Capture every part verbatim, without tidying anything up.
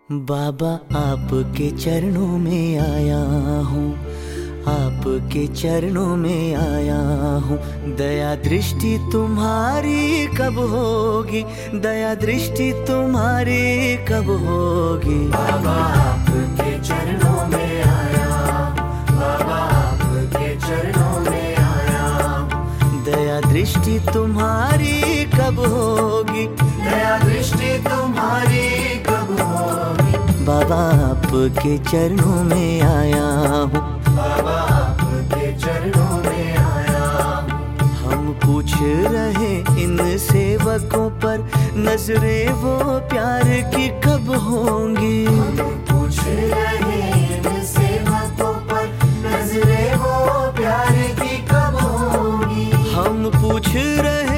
बाबा आपके चरणों में आया हूँ, आपके चरणों में आया हूँ। दया दृष्टि तुम्हारी कब होगी, दया दृष्टि तुम्हारी कब होगी। बाबा आपके चरणों में आया, बाबा आपके चरणों में आया। दया दृष्टि तुम्हारी कब होगी, दया दृष्टि तुम्हारी कब होगी। बाबा आपके चरणों में आया हूँ, बाबा आपके चरणों में आया। हम पूछ रहे इन सेवकों पर नजरें वो प्यार की कब होंगी। पूछ रहे इन सेवकों पर नजरें वो प्यार की कब होंगी। हम पूछ रहे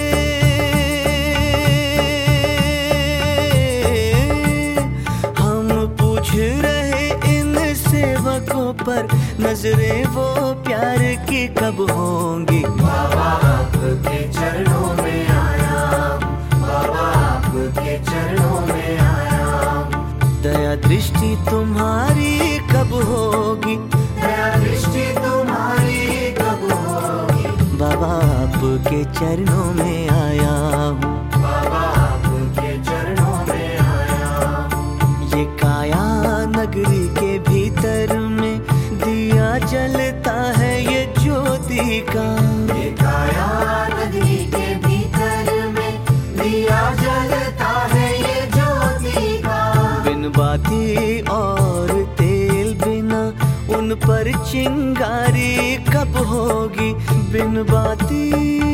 हम पूछ रहे इन सेवकों पर नजरें वो प्यार की कब होंगी। बाबा आपके चरणों में आया, बाबा आपके चरणों में आया। दया दृष्टि तुम्हारी कब होगी, दया दृष्टि तुम्हारी कब होगी। बाबा आपके चरणों में आया हूँ, बाबा आपके चरणों में आया। ये काया नगरी के भीतर में दिया जलता है ये ज्योति का। ये काया नगरी के भीतर में दिया जलता है ये ज्योति का। बिन बाती और तेल बिना उन पर चिंगारी कब होगी। बिन बाती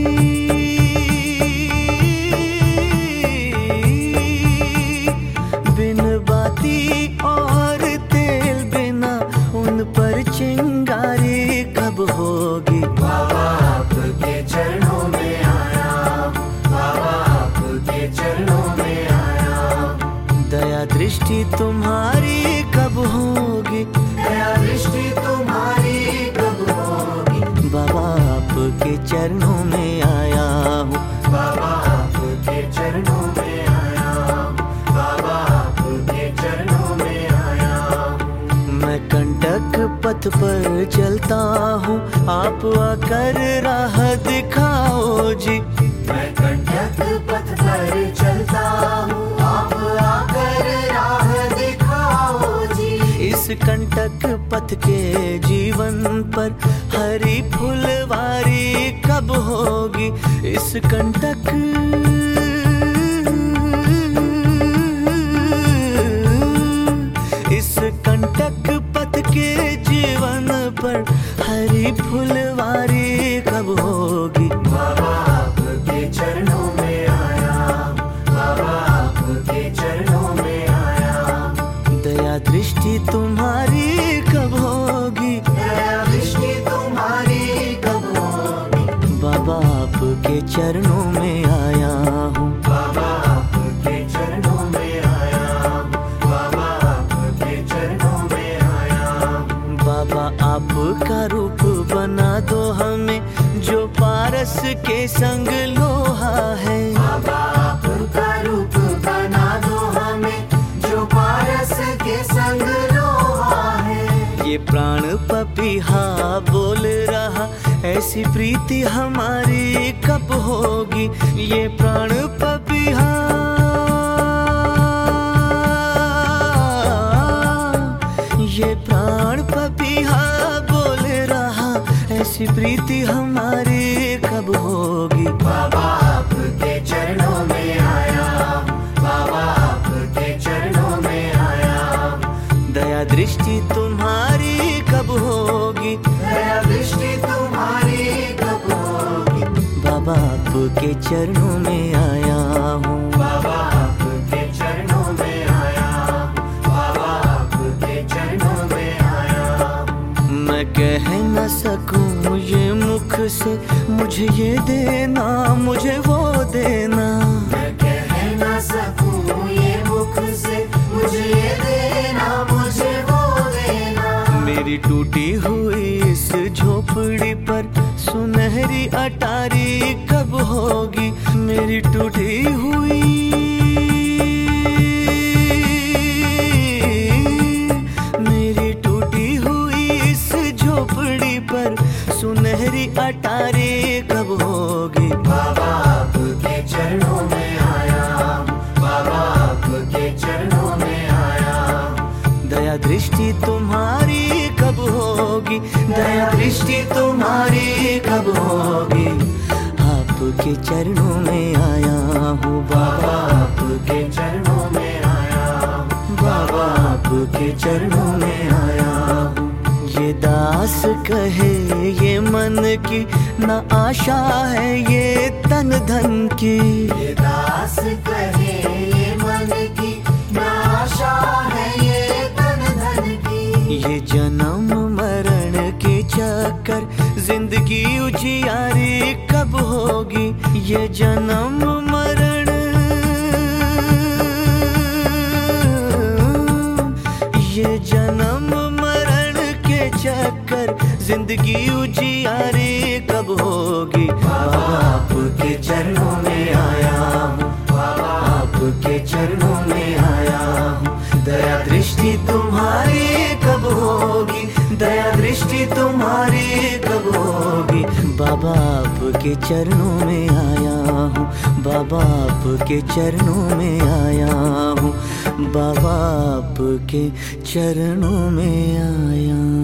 बिन बाती और तेल बिना उन पर चिंगारी कब होगी। बाबा आपके चरणों में आया, बाबा आपके चरणों में आया। दया दृष्टि तुम्हारी कब होगी, दया दृष्टि तुम्हारी कब होगी। बाबा आपके चरणों में आया हूँ, बाबा आपके चरणों में आया, बाबा आपके चरणों में आया। मैं कंटक पथ पर चलता हूँ, आप आकर राह दिखाओ जी। मैं कंटक पथ पर चलता हूँ, आप आकर राह दिखाओ जी। इस कंटक पथ के जीवन पर हरी फुलवारी कब होगी। इस कंटक इस कंटक पथ के जीवन पर हरी फुलवारी कब होगी। बाबा आपके चरणों में आया, बाबा आपके चरणों में आया। दया दृष्टि तुम्हारी कब होगी, दया दृष्टि तुम्हारी कब होगी। बाबा आपके चरणों में आया हूँ, बाबा आपके चरणों में आया, बाबा आपके चरणों में आया। बाबा आपका रूप बना दो हमें जो पारस के संग लोहा है। बाबा आपका रूप बना दो हमें जो पारस के संग लोहा है। ये प्राण पपीहा बोल रहा ऐसी प्रीति हमारी कब होगी। ये प्राण पपीहा ये प्राण पपीहा बोल रहा ऐसी प्रीति हमारी कब होगी। बाबा आपके चरणों में आया, बाबा आपके चरणों में आया। दया दृष्टि तुम्हारी कब होगी, दया दृष्टि तुम्हारी कब होगी। बाबा आपके चरणों में आया हूँ, बाबा आपके चरणों में आया, बाबा आपके चरणों में आया। मैं कह न सकूं ये मुख से मुझे ये देना मुझे वो देना। मैं कह न सकूं ये मुख से मुझे ये देना मुझे वो देना। मेरी टूटी हुई इस झोपड़ी पर सुनहरी अटारी कब होगी। मेरी टूटी हुई कब होगी। आपके चरणों में आया हूँ बाबा, आपके चरणों में आया हूँ बाबा, आपके चरणों में आया हूँ। ये दास कहे ये मन की न आशा है ये तन धन की, ये दास कहे ये मन की न आशा है ये तन धन की। ये जन्म मरण के चक्कर जिंदगी उजियारी कब होगी। ये जन्म मरण, ये जन्म मरण के चक्कर जिंदगी उजियारी कब होगी। बाबा आपके चरणों में आया हूँ, बाबा आपके चरणों में आया हूँ। दया दृष्टि तुम्हारी कब होगी, दया दृष्टि तुम्हारी कब होगी। बाबा आपके चरणों में आया हूँ, बाबा आपके चरणों में आया हूँ, बाबा आपके चरणों में आया।